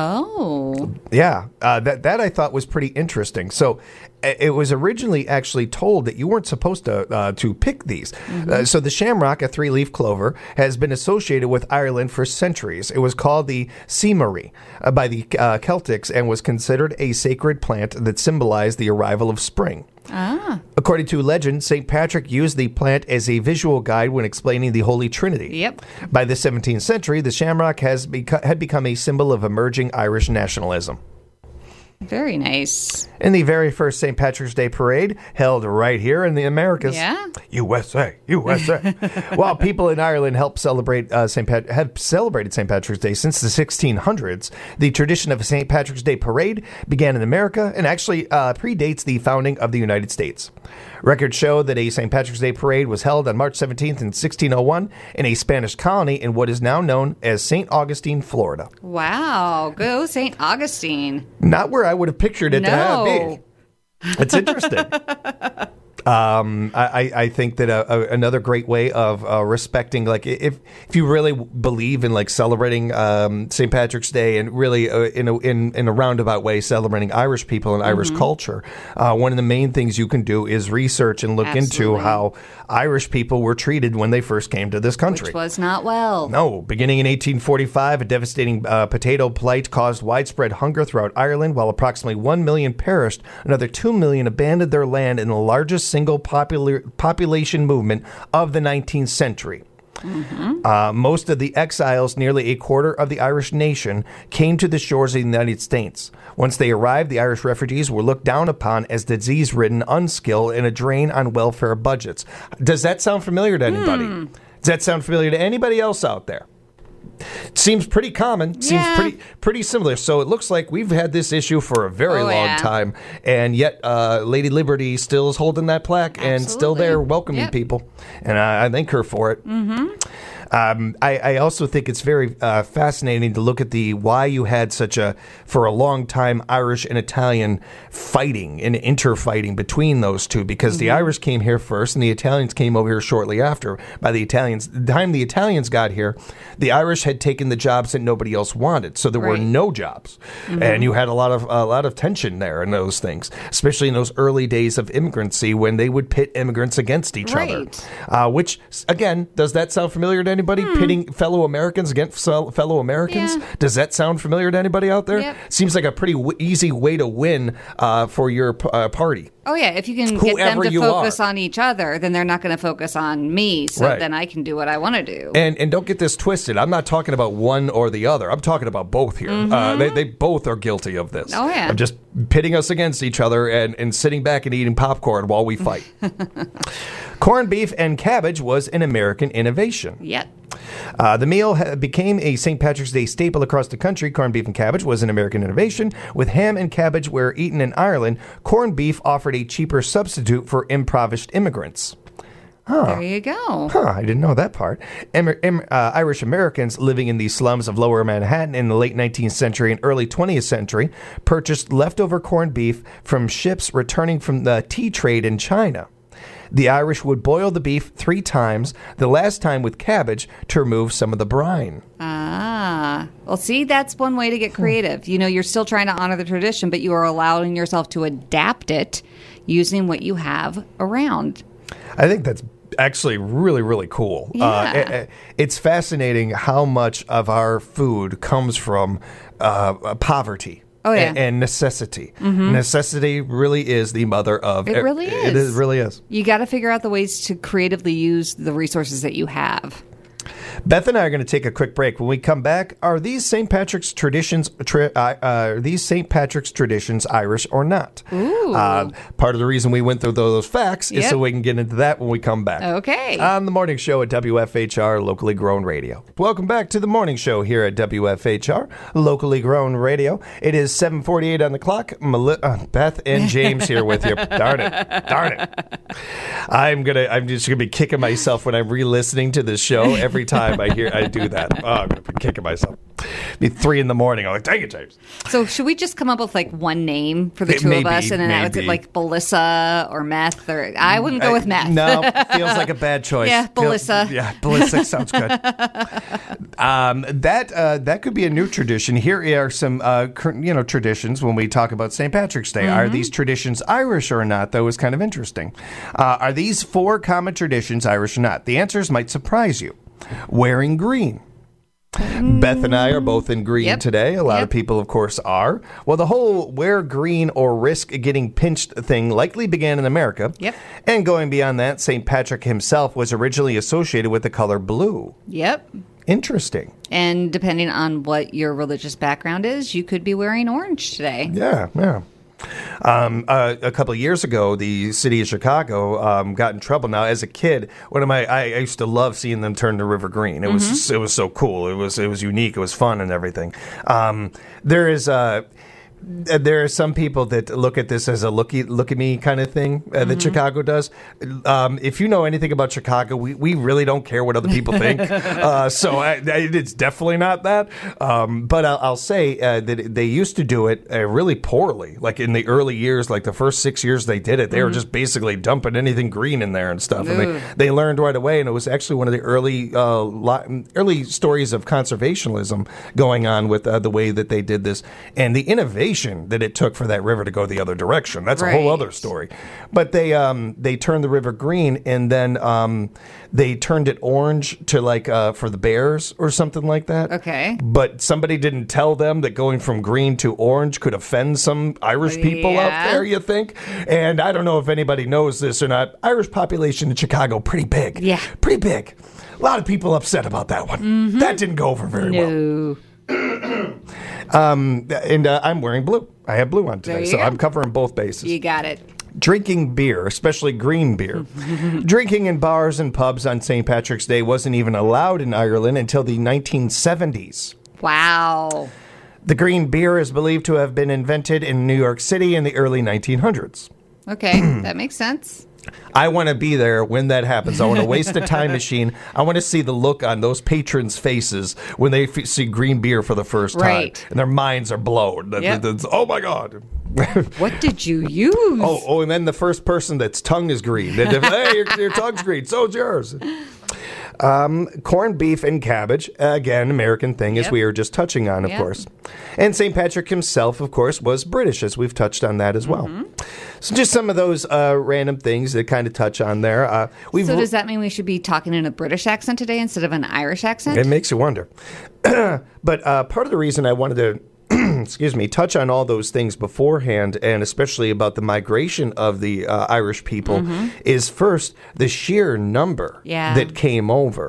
Oh. Yeah, uh, that that I thought was pretty interesting. So uh, it was originally actually told that you weren't supposed to uh, to pick these. Mm-hmm. Uh, so the shamrock, a three-leaf clover, has been associated with Ireland for centuries. It was called the Seamery uh, by the uh, Celtics and was considered a sacred plant that symbolized the arrival of spring. Ah. According to legend, Saint Patrick used the plant as a visual guide when explaining the Holy Trinity. Yep. By the seventeenth century, the shamrock has beco- had become a symbol of emerging Irish nationalism. Very nice. In the very first Saint Patrick's Day parade, held right here in the Americas, Yeah. U S A, U S A. While people in Ireland helped celebrate uh, Saint Pat- have celebrated Saint Patrick's Day since the sixteen hundreds, the tradition of a Saint Patrick's Day parade began in America and actually uh, predates the founding of the United States. Records show that a Saint Patrick's Day parade was held on March seventeenth in sixteen oh one in a Spanish colony in what is now known as Saint Augustine, Florida. Wow. Go Saint Augustine. Not where I would have pictured it to have No. been. It's interesting. Um, I, I I think that a, a, another great way of uh, respecting, like if if you really believe in like celebrating um, Saint Patrick's Day and really uh, in a in, in a roundabout way celebrating Irish people and Irish culture, uh, one of the main things you can do is research and look into Absolutely. how Irish people were treated when they first came to this country. Which was not well. No, beginning in eighteen forty-five, a devastating uh, potato blight caused widespread hunger throughout Ireland, while approximately one million perished. Another two million abandoned their land in the largest single popular population movement of the nineteenth century. Mm-hmm. Uh, most of the exiles, nearly a quarter of the Irish nation, came to the shores of the United States. Once they arrived, the Irish refugees were looked down upon as disease-ridden, unskilled, and a drain on welfare budgets. Does that sound familiar to anybody? Hmm. Does that sound familiar to anybody else out there? Seems pretty common. Seems Yeah. pretty pretty similar. So it looks like we've had this issue for a very Oh, long yeah. time, and yet uh, Lady Liberty still is holding that plaque and still Absolutely. there welcoming Yep. people, and I, I thank her for it. Mm-hmm. Um, I, I also think it's very uh, fascinating to look at the why you had such a for a long time Irish and Italian fighting and interfighting between those two, because the Irish came here first and the Italians came over here shortly after. By the Italians, the time the Italians got here, the Irish had taken the jobs that nobody else wanted, so there were Right. no jobs, and you had a lot of a lot of tension there in those things, especially in those early days of immigrancy when they would pit immigrants against each other. Right. Uh, which, again, does that sound familiar to anybody? Pitting fellow Americans against fel- fellow Americans? Yeah. Does that sound familiar to anybody out there? Yep. Seems like a pretty w- easy way to win uh, for your p- uh, party. Oh, yeah. If you can get them Whoever to you focus are. on each other, then they're not going to focus on me. So Right. then I can do what I want to do. And and don't get this twisted. I'm not talking about one or the other. I'm talking about both here. Uh, they, they both are guilty of this. Oh, yeah. Of just pitting us against each other and, and sitting back and eating popcorn while we fight. Corned beef and cabbage was an American innovation. Yep. Uh, the meal ha- became a Saint Patrick's Day staple across the country. Corned beef and cabbage was an American innovation. With ham and cabbage were eaten in Ireland, corned beef offered a cheaper substitute for impoverished immigrants. There you go. Huh, I didn't know that part. Em- em- uh, Irish Americans living in the slums of lower Manhattan in the late nineteenth century and early twentieth century purchased leftover corned beef from ships returning from the tea trade in China. The Irish would boil the beef three times, the last time with cabbage, to remove some of the brine. Ah. Well, see, that's one way to get creative. You know, you're still trying to honor the tradition, but you are allowing yourself to adapt it using what you have around. I think that's actually really, really cool. Yeah. Uh, it, it's fascinating how much of our food comes from uh, poverty. Oh, yeah. and, and necessity. Mm-hmm. Necessity really is the mother of... It really It, is. it really is. You got to figure out the ways to creatively use the resources that you have. Beth and I are going to take a quick break. When we come back, are these Saint Patrick's traditions tri- uh, uh, are these Saint Patrick's traditions Irish or not? Ooh. Uh, part of the reason we went through those facts is Yep. so we can get into that when we come back. Okay. On the morning show at W F H R, locally grown radio. Welcome back to the morning show here at W F H R, locally grown radio. It is seven forty-eight on the clock. Mel- uh, Beth and James here with you. Darn it. Darn it. I'm gonna. I'm just gonna be kicking myself when I'm re-listening to this show every time I hear I do that. Oh, I'm gonna be kicking myself. Be three in the morning. I'm like, dang it, James. So should we just come up with like one name for the It two may of us, be, and then that was maybe. it, like Belissa or Meth? Or I wouldn't go with Meth. No, feels like a bad choice. Yeah, Feel- Belissa. yeah, Belissa sounds good. um, that uh, that could be a new tradition. Here are some uh, cur- you know traditions when we talk about Saint Patrick's Day. Mm-hmm. Are these traditions Irish or not? That was kind of interesting. Uh, are these four common traditions Irish or not? The answers might surprise you. Wearing green. Beth and I are both in green Yep. today. A lot Yep. of people, of course, are. Well, the whole wear green or risk getting pinched thing likely began in America. Yep. And going beyond that, Saint Patrick himself was originally associated with the color blue. Yep. Interesting. And depending on what your religious background is, you could be wearing orange today. Yeah, yeah. Um, uh, a couple of years ago, the city of Chicago um, got in trouble. Now, as a kid, one of my I, I used to love seeing them turn the river green. It was Mm-hmm. it was so cool. It was it was unique. It was fun and everything. Um, there is uh, there are some people that look at this as a looky look at me kind of thing uh, that Mm-hmm. Chicago does. Um, if you know anything about Chicago, we, we really don't care what other people think. uh, so I, I, it's definitely not that. Um, but I'll, I'll say uh, that they used to do it uh, really poorly. Like in the early years, like the first six years they did it, they were just basically dumping anything green in there and stuff. And Ugh. they, they learned right away, and it was actually one of the early uh, li- early stories of conservationism going on with uh, the way that they did this and the innovation that it took for that river to go the other direction. That's a whole Right. other story. But they um, they turned the river green, and then um, they turned it orange to like uh, for the bears or something like that. Okay. But somebody didn't tell them that going from green to orange could offend some Irish people Yeah. out there, you think? And I don't know if anybody knows this or not. Irish population in Chicago, pretty big. Yeah. Pretty big. A lot of people upset about that one. That didn't go over very well. No. Um, and uh, I'm wearing blue. I have blue on There today, you so go. I'm covering both bases. You got it. Drinking beer, especially green beer. Drinking in bars and pubs on Saint Patrick's Day wasn't even allowed in Ireland until the nineteen seventies. Wow. The green beer is believed to have been invented in New York City in the early nineteen hundreds. Okay, that makes sense. I want to be there when that happens. I want to waste a time machine. I want to see the look on those patrons' faces when they f- see green beer for the first time. Right. And their minds are blown. That- Yep. that's- oh, my God. What did you use? Oh, oh, and then the first person that's tongue is green. They- they- hey, your, your tongue's green. So is yours. Um, corned beef and cabbage, again, American thing, as Yep. we were just touching on, of Yep. course. And Saint Patrick himself, of course, was British, as we've touched on that as well. Mm-hmm. So just some of those uh, random things that kind of touch on there. Uh, we've So does that mean we should be talking in a British accent today instead of an Irish accent? It makes you wonder. But uh, part of the reason I wanted to, excuse me, touch on all those things beforehand, and especially about the migration of the uh, Irish people, is first the sheer number Yeah. that came over.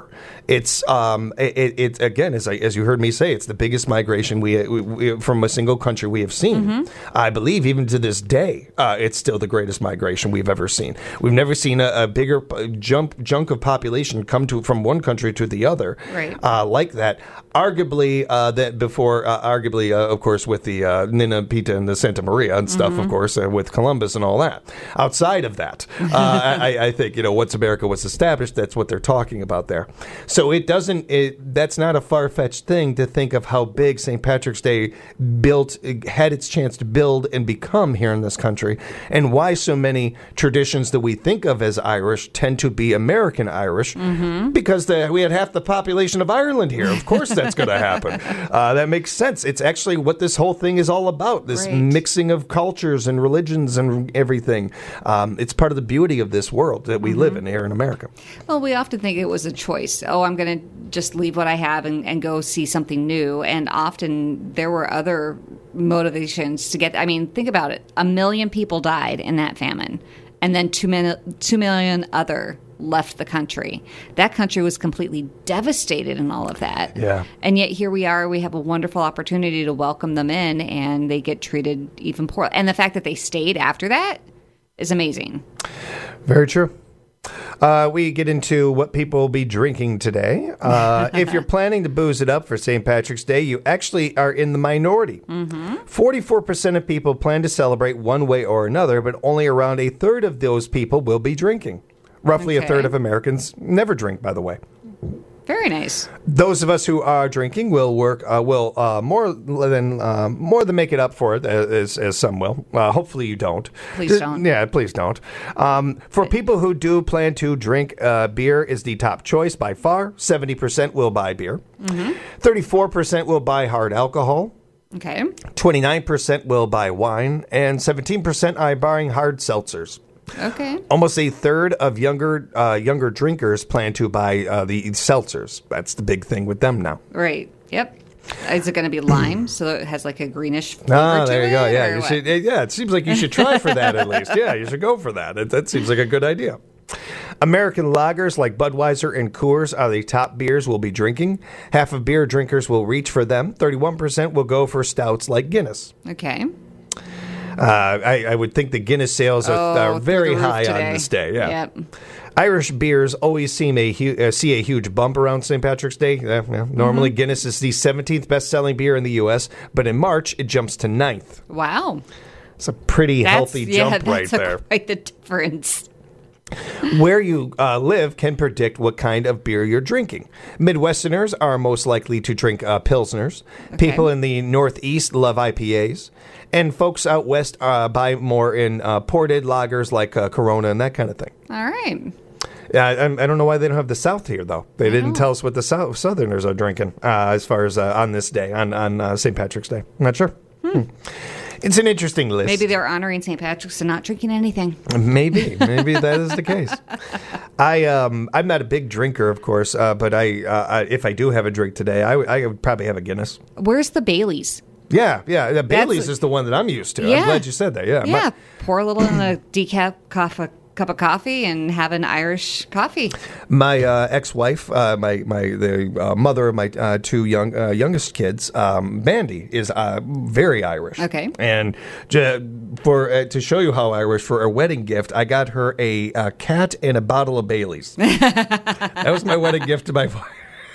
It's um, it, it again, as I, as you heard me say, it's the biggest migration we, we, we from a single country we have seen. Mm-hmm. I believe even to this day, uh, it's still the greatest migration we've ever seen. We've never seen a, a bigger jump junk of population come to from one country to the other, right. uh, like that. Arguably, uh, that before, uh, arguably, uh, of course, with the uh, Nina Pita and the Santa Maria and stuff, mm-hmm. of course, uh, with Columbus and all that. Outside of that, uh, I, I think, you know, once America was established, that's what they're talking about there. So it doesn't, it, that's not a far-fetched thing to think of how big Saint Patrick's Day built, had its chance to build and become here in this country, and why so many traditions that we think of as Irish tend to be American Irish, mm-hmm. because the, we had half the population of Ireland here. Of course that's going to happen. Uh, that makes sense. It's actually what this whole thing is all about, this right. mixing of cultures and religions and everything. Um, it's part of the beauty of this world that we mm-hmm. live in here in America. Well, we often think it was a choice. Oh, I'm going to just leave what I have and, and go see something new. And often there were other motivations to get, I mean, think about it. A million people died in that famine. And then two, min- two million other left the country. That country was completely devastated in all of that. Yeah. And yet here we are, we have a wonderful opportunity to welcome them in, and they get treated even poorly. And the fact that they stayed after that is amazing. Very true. Uh, we get into what people will be drinking today. Uh, if you're planning to booze it up for Saint Patrick's Day, you actually are in the minority. Mm-hmm. forty-four percent of people plan to celebrate one way or another, but only around a third of those people will be drinking. Roughly okay. a third of Americans never drink, by the way. Very nice. Those of us who are drinking will work uh, will uh, more than uh, more than make it up for it, as, as some will. Uh, hopefully, you don't. Please don't. Yeah, please don't. Um, for people who do plan to drink, uh, beer is the top choice by far. Seventy percent will buy beer. Thirty-four mm-hmm. percent will buy hard alcohol. Okay. Twenty-nine percent will buy wine, and seventeen percent are buying hard seltzers. Okay. Almost a third of younger uh, younger drinkers plan to buy uh, the seltzers. That's the big thing with them now. Right. Yep. Is it going to be lime, so it has like a greenish flavor Ah, to there you it, go. Yeah, you what? should, yeah. It seems like you should try for that at least. Yeah, you should go for that. It, that seems like a good idea. American lagers like Budweiser and Coors are the top beers we'll be drinking. Half of beer drinkers will reach for them. thirty-one percent will go for stouts like Guinness. Okay. Uh, I, I would think the Guinness sales are, oh, are very high today. on this day. Yeah. Yep. Irish beers always seem a hu- uh, see a huge bump around Saint Patrick's Day. Uh, yeah. Normally, mm-hmm. Guinness is the seventeenth best-selling beer in the U S, but in March, it jumps to ninth. Wow. It's a pretty that's, healthy yeah, jump right that's there. Quite the difference. Where you uh, live can predict what kind of beer you're drinking. Midwesterners are most likely to drink uh, Pilsners. Okay. People in the Northeast love I P As. And folks out west uh, buy more in uh, ported lagers like uh, Corona and that kind of thing. All right. Yeah, I, I don't know why they don't have the South here, though. They I didn't know. tell us what the South, Southerners are drinking uh, as far as uh, on this day, on, on uh, Saint Patrick's Day. I'm not sure. Hmm. Hmm. It's an interesting list. Maybe they're honoring Saint Patrick's and not drinking anything. Maybe. Maybe that is the case. I, um, I'm not a big drinker, of course, uh, but I, uh, I, if I do have a drink today, I, w- I would probably have a Guinness. Where's the Baileys? Yeah, yeah. The Bailey's a- is the one that I'm used to. Yeah. I'm glad you said that. Yeah. Yeah. My- Pour a little in a decaf coffee, cup of coffee and have an Irish coffee. My uh, ex-wife, uh, my my the uh, mother of my uh, two young uh, youngest kids, um, Mandy, is uh, very Irish. Okay. And j- for uh, to show you how Irish, for a wedding gift, I got her a, a cat and a bottle of Bailey's. That was my wedding gift to my wife.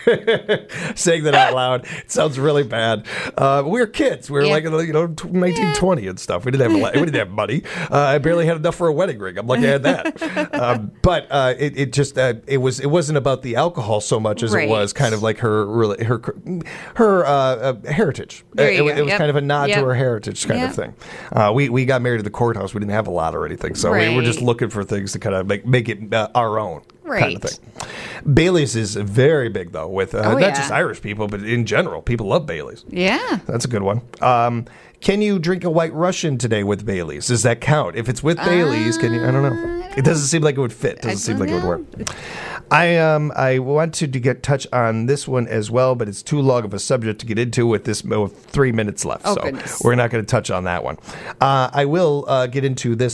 Saying that out loud, it sounds really bad. Uh, we were kids. We were Yeah. like, you know, nineteen, twenty and stuff. We didn't have a lot, we didn't have money. Uh, I barely had enough for a wedding ring. I'm lucky I had that. um, but uh, it, it just uh, it was it wasn't about the alcohol so much as Right. it was kind of like her really her her uh, uh, heritage. There you it, go. it was Yep. kind of a nod Yep. to her heritage kind Yep. of thing. Uh, we we got married at the courthouse. We didn't have a lot or anything, so we were just Right. looking for things to kind of make make it uh, our own. Kind of Right. thing. Bailey's is very big though, with uh, Oh, not yeah. just Irish people, but in general, people love Bailey's. Yeah. That's a good one. Um, can you drink a White Russian today with Bailey's? Does that count? If it's with Bailey's, can you? I don't know. It doesn't seem like it would fit. Doesn't I seem don't like it would know. work. I um I wanted to get touch on this one as well, but it's too long of a subject to get into with this with three minutes left, Oh, so goodness. we're not going to touch on that one. Uh, I will uh, get into this though,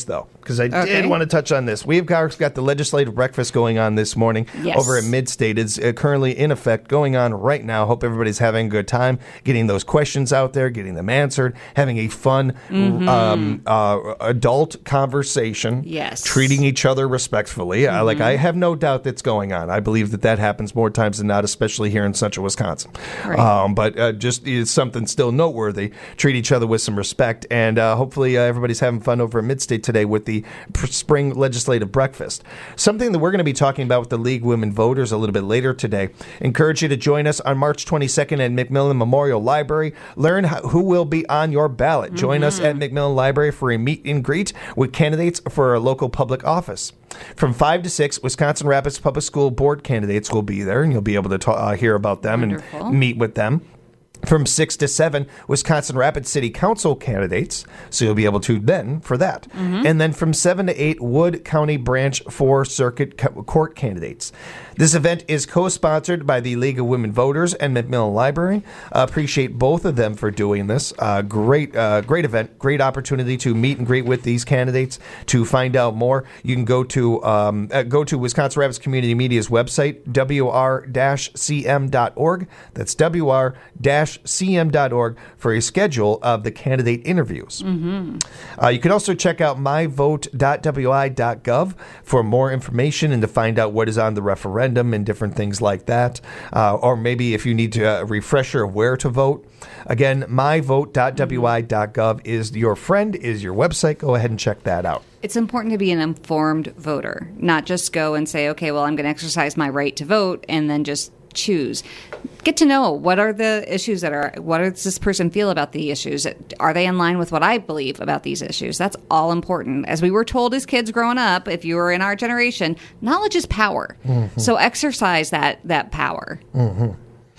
because I Okay. did want to touch on this. We've got, got the legislative breakfast going on this morning Yes. over at Midstate. It's uh, currently in effect, going on right now. Hope everybody's having a good time, getting those questions out there, getting them answered, having a fun Mm-hmm. um, uh, adult conversation. Yes. Treating each other respectfully. Mm-hmm. Uh, like, I have no doubt that's going on. I believe that that happens more times than not, especially here in central Wisconsin. Right. Um, but uh, just it's something still noteworthy. Treat each other with some respect, and uh, hopefully uh, everybody's having fun over at Midstate today with the pr- spring legislative breakfast. Something that we're going to be talking about with the League of Women Voters a little bit later today. Encourage you to join us on March twenty-second at McMillan Memorial Library. Learn how, who will be on your ballot. Mm-hmm. Join us at McMillan Library for a meet and greet with candidates for a local public office. From five to six, Wisconsin Rapids Public School Board candidates will be there, and you'll be able to ta- uh, hear about them Wonderful. and meet with them. From six to seven, Wisconsin Rapids City Council candidates, so you'll be able to then for that. Mm-hmm. And then from seven to eight, Wood County Branch four Circuit Co- Court candidates. This event is co-sponsored by the League of Women Voters and McMillan Library. Uh, appreciate both of them for doing this. Uh, great uh, great event, great opportunity to meet and greet with these candidates. To find out more, you can go to um, uh, go to Wisconsin Rapids Community Media's website, w r dash c m dot org. That's w r dash c m dot org for a schedule of the candidate interviews. Mm-hmm. Uh, you can also check out my vote dot w i dot gov for more information and to find out what is on the referendum and different things like that. Uh, or maybe if you need to, a refresher of where to vote. Again, my vote dot w i dot gov is your friend, is your website. Go ahead and check that out. It's important to be an informed voter, not just go and say, okay, well, I'm going to exercise my right to vote and then just choose. Get to know what are the issues that are, what does this person feel about the issues? Are they in line with what I believe about these issues? That's all important. As we were told as kids growing up, if you were in our generation, knowledge is power. Mm-hmm. So exercise that, that power. Mm-hmm.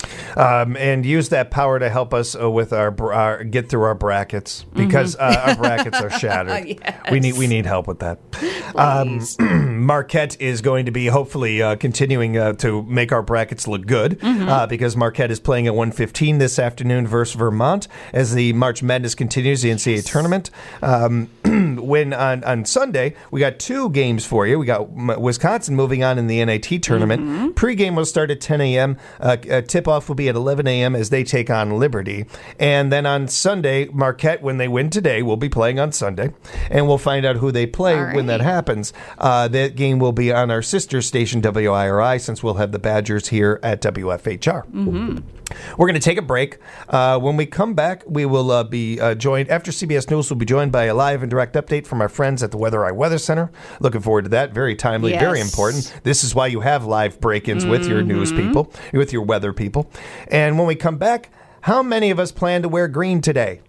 Um, and use that power to help us uh, with our, our get through our brackets because mm-hmm. uh, our brackets are shattered. Yes. We need we need help with that. Um, Marquette is going to be hopefully uh, continuing uh, to make our brackets look good mm-hmm. uh, because Marquette is playing at one fifteen this afternoon versus Vermont as the March Madness continues, the N C double A tournament. Um, when on, on Sunday we got two games for you. We got Wisconsin moving on in the N I T tournament. Mm-hmm. Pre-game will start at ten a.m. Uh, uh, tip-off will be at eleven a.m. as they take on Liberty. And then on Sunday, Marquette, when they win today, will be playing on Sunday. And we'll find out who they play right. when that happens. Uh, that game will be on our sister station, W I R I, since we'll have the Badgers here at W F H R. Mm-hmm. We're going to take a break. Uh, when we come back, we will uh, be uh, joined, after C B S News, we'll be joined by a live and direct update from our friends at the Weather Eye Weather Center. Looking forward to that. Very timely, yes. very important. This is why you have live break-ins mm-hmm. with your news people, with your weather people. And when we come back, how many of us plan to wear green today?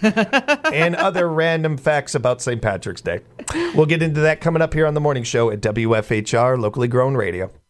And other random facts about Saint Patrick's Day. We'll get into that coming up here on the morning show at W F H R, locally grown radio.